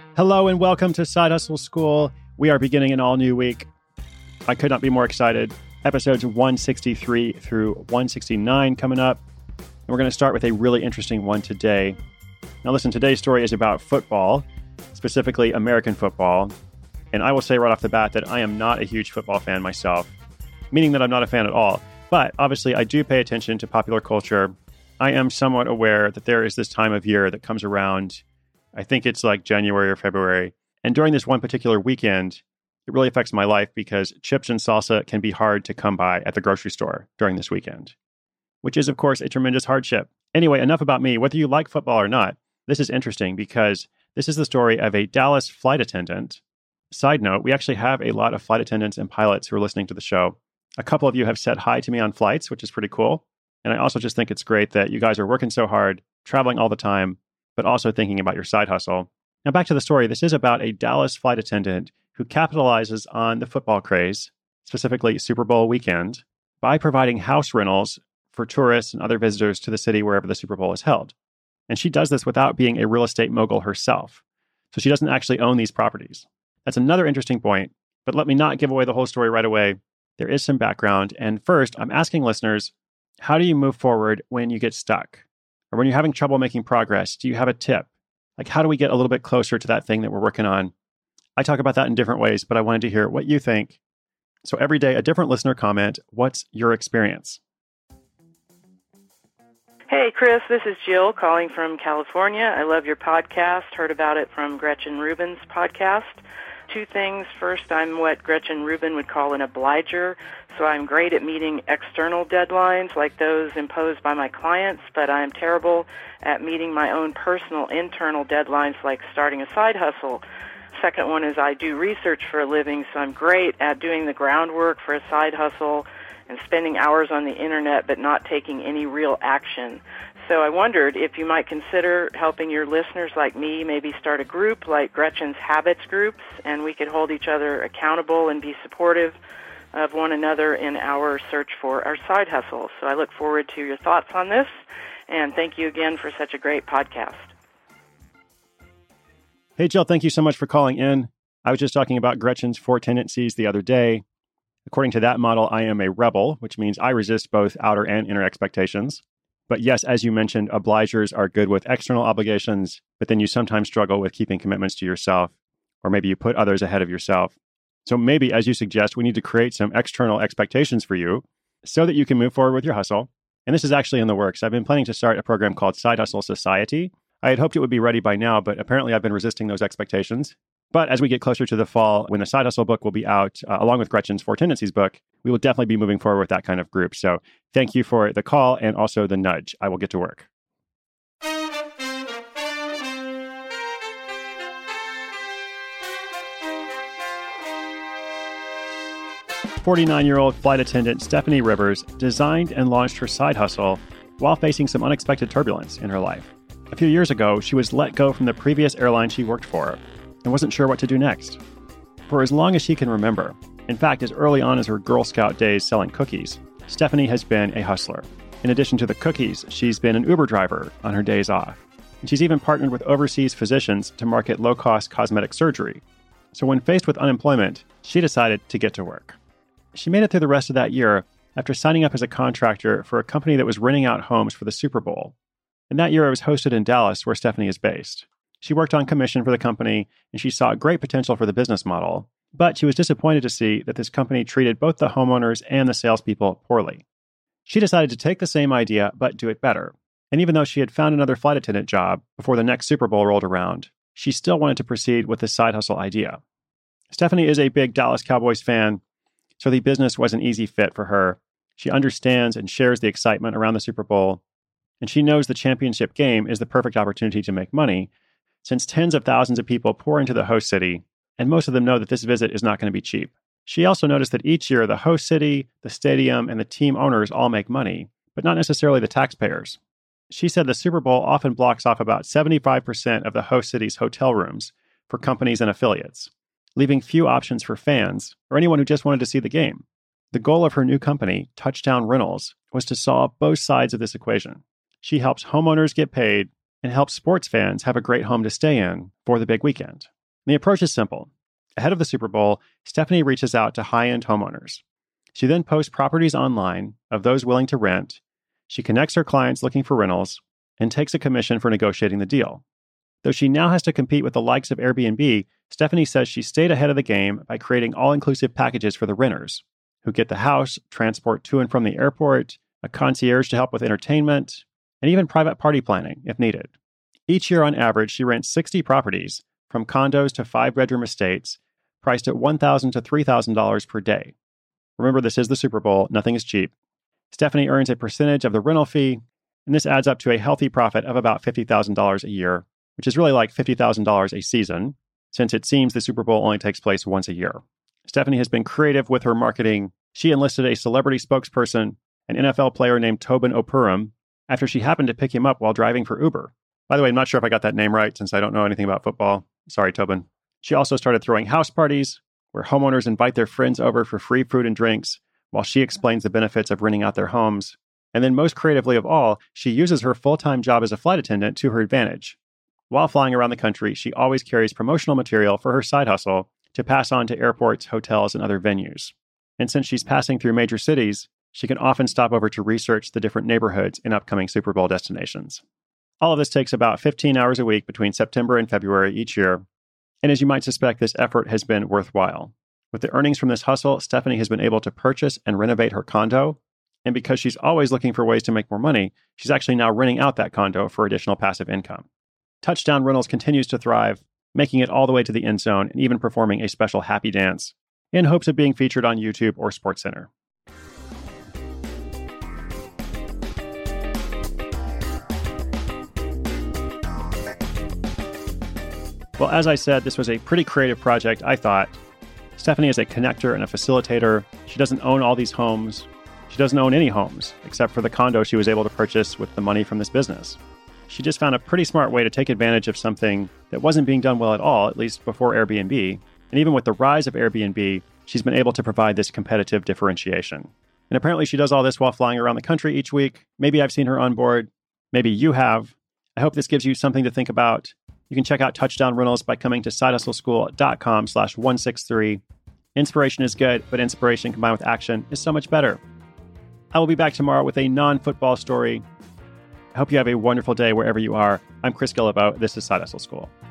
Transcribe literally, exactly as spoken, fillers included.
Hello and welcome to Side Hustle School. We are beginning an all-new week. I could not be more excited. Episodes one sixty-three through one sixty-nine coming up. And we're going to start with a really interesting one today. Now listen, today's story is about football, specifically American football. And I will say right off the bat that I am not a huge football fan myself, meaning that I'm not a fan at all. But obviously I do pay attention to popular culture. I am somewhat aware that there is this time of year that comes around. I think it's like January or February. And during this one particular weekend, it really affects my life because chips and salsa can be hard to come by at the grocery store during this weekend, which is, of course, a tremendous hardship. Anyway, enough about me. Whether you like football or not, this is interesting because this is the story of a Dallas flight attendant. Side note, we actually have a lot of flight attendants and pilots who are listening to the show. A couple of you have said hi to me on flights, which is pretty cool. And I also just think it's great that you guys are working so hard, traveling all the time, but also thinking about your side hustle. Now back to the story. This is about a Dallas flight attendant who capitalizes on the football craze, specifically Super Bowl weekend, by providing house rentals for tourists and other visitors to the city wherever the Super Bowl is held. And she does this without being a real estate mogul herself. So she doesn't actually own these properties. That's another interesting point, but let me not give away the whole story right away. There is some background. And first, I'm asking listeners, how do you move forward when you get stuck? Or when you're having trouble making progress? Do you have a tip? Like, how do we get a little bit closer to that thing that we're working on? I talk about that in different ways, but I wanted to hear what you think. So every day, a different listener comment. What's your experience? Hey, Chris, this is Jill calling from California. I love your podcast. Heard about it from Gretchen Rubin's podcast. Two things. First, I'm what Gretchen Rubin would call an obliger, so I'm great at meeting external deadlines like those imposed by my clients, but I'm terrible at meeting my own personal internal deadlines like starting a side hustle. Second one is I do research for a living, so I'm great at doing the groundwork for a side hustle and spending hours on the internet but not taking any real action. So I wondered if you might consider helping your listeners like me maybe start a group like Gretchen's Habits groups, and we could hold each other accountable and be supportive of one another in our search for our side hustle. So I look forward to your thoughts on this, and thank you again for such a great podcast. Hey, Jill, thank you so much for calling in. I was just talking about Gretchen's four tendencies the other day. According to that model, I am a rebel, which means I resist both outer and inner expectations. But yes, as you mentioned, obligers are good with external obligations, but then you sometimes struggle with keeping commitments to yourself, or maybe you put others ahead of yourself. So maybe, as you suggest, we need to create some external expectations for you so that you can move forward with your hustle. And this is actually in the works. I've been planning to start a program called Side Hustle Society. I had hoped it would be ready by now, but apparently I've been resisting those expectations. But as we get closer to the fall, when the Side Hustle book will be out, uh, along with Gretchen's Four Tendencies book, we will definitely be moving forward with that kind of group. So thank you for the call and also the nudge. I will get to work. forty-nine-year-old flight attendant Stephanie Rivers designed and launched her side hustle while facing some unexpected turbulence in her life. A few years ago, she was let go from the previous airline she worked for and wasn't sure what to do next. For as long as she can remember, in fact, as early on as her Girl Scout days selling cookies, Stephanie has been a hustler. In addition to the cookies, she's been an Uber driver on her days off. And she's even partnered with overseas physicians to market low-cost cosmetic surgery. So when faced with unemployment, she decided to get to work. She made it through the rest of that year after signing up as a contractor for a company that was renting out homes for the Super Bowl. And that year it was hosted in Dallas, where Stephanie is based. She worked on commission for the company, and she saw great potential for the business model. But she was disappointed to see that this company treated both the homeowners and the salespeople poorly. She decided to take the same idea, but do it better. And even though she had found another flight attendant job before the next Super Bowl rolled around, she still wanted to proceed with this side hustle idea. Stephanie is a big Dallas Cowboys fan, so the business was an easy fit for her. She understands and shares the excitement around the Super Bowl, and she knows the championship game is the perfect opportunity to make money, since tens of thousands of people pour into the host city, and most of them know that this visit is not going to be cheap. She also noticed that each year the host city, the stadium, and the team owners all make money, but not necessarily the taxpayers. She said the Super Bowl often blocks off about seventy-five percent of the host city's hotel rooms for companies and affiliates, leaving few options for fans or anyone who just wanted to see the game. The goal of her new company, Touchdown Rentals, was to solve both sides of this equation. She helps homeowners get paid and helps sports fans have a great home to stay in for the big weekend. And the approach is simple. Ahead of the Super Bowl, Stephanie reaches out to high-end homeowners. She then posts properties online of those willing to rent. She connects her clients looking for rentals and takes a commission for negotiating the deal. Though she now has to compete with the likes of Airbnb, Stephanie says she stayed ahead of the game by creating all-inclusive packages for the renters, who get the house, transport to and from the airport, a concierge to help with entertainment, and even private party planning if needed. Each year on average, she rents sixty properties, from condos to five-bedroom estates, priced at one thousand dollars to three thousand dollars per day. Remember, this is the Super Bowl. Nothing is cheap. Stephanie earns a percentage of the rental fee, and this adds up to a healthy profit of about fifty thousand dollars a year, which is really like fifty thousand dollars a season, since it seems the Super Bowl only takes place once a year. Stephanie has been creative with her marketing. She enlisted a celebrity spokesperson, an N F L player named Tobin Opurum, after she happened to pick him up while driving for Uber. By the way, I'm not sure if I got that name right since I don't know anything about football. Sorry, Tobin. She also started throwing house parties where homeowners invite their friends over for free food and drinks while she explains the benefits of renting out their homes. And then most creatively of all, she uses her full-time job as a flight attendant to her advantage. While flying around the country, she always carries promotional material for her side hustle to pass on to airports, hotels, and other venues. And since she's passing through major cities, she can often stop over to research the different neighborhoods in upcoming Super Bowl destinations. All of this takes about fifteen hours a week between September and February each year. And as you might suspect, this effort has been worthwhile. With the earnings from this hustle, Stephanie has been able to purchase and renovate her condo. And because she's always looking for ways to make more money, she's actually now renting out that condo for additional passive income. Touchdown Rentals continues to thrive, making it all the way to the end zone and even performing a special happy dance in hopes of being featured on YouTube or SportsCenter. Well, as I said, this was a pretty creative project, I thought. Stephanie is a connector and a facilitator. She doesn't own all these homes. She doesn't own any homes, except for the condo she was able to purchase with the money from this business. She just found a pretty smart way to take advantage of something that wasn't being done well at all, at least before Airbnb. And even with the rise of Airbnb, she's been able to provide this competitive differentiation. And apparently she does all this while flying around the country each week. Maybe I've seen her on board. Maybe you have. I hope this gives you something to think about. You can check out Touchdown Rentals by coming to sidehustleschool.com slash 163. Inspiration is good, but inspiration combined with action is so much better. I will be back tomorrow with a non-football story. I hope you have a wonderful day wherever you are. I'm Chris Guillebeau. This is Side Hustle School.